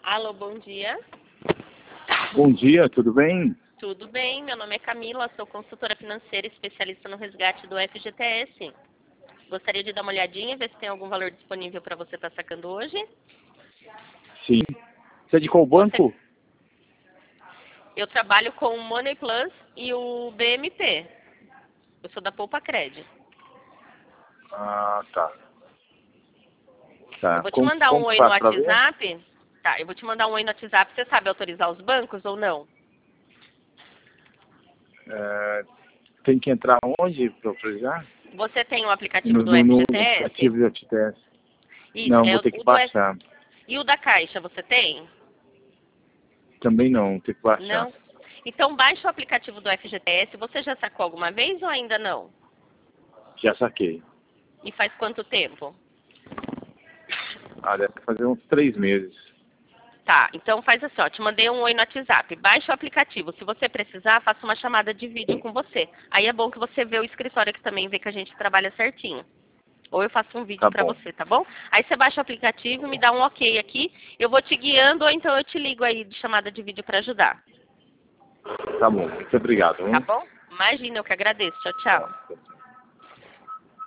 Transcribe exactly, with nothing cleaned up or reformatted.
Alô, bom dia. Bom dia, tudo bem? Tudo bem, meu nome é Camila, sou consultora financeira especialista no resgate do F G T S. Gostaria de dar uma olhadinha, ver se tem algum valor disponível para você estar sacando hoje. Sim. Você é de qual banco? Você... Eu trabalho com o Money Plus e o B M P. Eu sou da Poupa Cred. Ah, tá. Tá. Eu vou te Como, mandar um como oi no faz pra ver? WhatsApp. Tá, eu vou te mandar um oi no WhatsApp. Você sabe autorizar os bancos ou não? É, tem que entrar onde para autorizar? Você tem o aplicativo No, do no, no F G T S? aplicativo do F T S. Isso, Não, é vou o ter que o do F... baixar. E o da Caixa, você tem? Também não, vou ter que baixar. Não? Então baixa o aplicativo do F G T S. Você já sacou alguma vez ou ainda não? Já saquei. E faz quanto tempo? Ah, deve fazer uns três meses. Tá, então faz assim, ó, te mandei um oi no WhatsApp. Baixa o aplicativo. Se você precisar, faça uma chamada de vídeo com você. Aí é bom que você vê o escritório que também vê que a gente trabalha certinho. Ou eu faço um vídeo Tá pra bom. você, tá bom? Aí você baixa o aplicativo, me dá um ok aqui. Eu vou te guiando ou então eu te ligo aí de chamada de vídeo pra ajudar. Tá bom, muito obrigado. Tá Hein? bom? Imagina, eu que agradeço. Tchau, tchau. Tá.